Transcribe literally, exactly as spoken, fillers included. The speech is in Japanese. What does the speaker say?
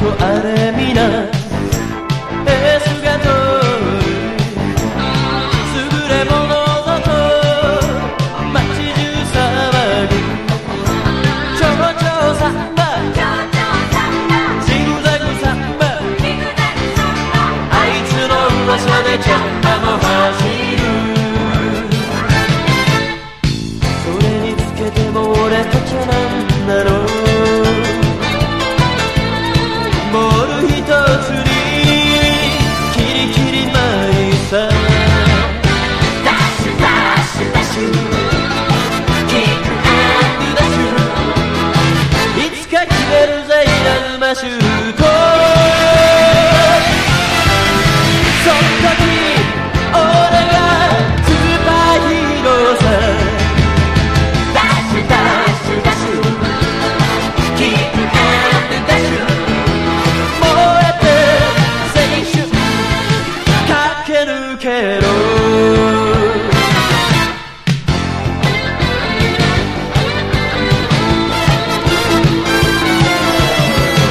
あれみなエースが通る優れものだと街中騒ぐちょちょサンバジグザグサンバあいつの噂でチャンバも走るそれにつけても俺たちはなんだろうシュート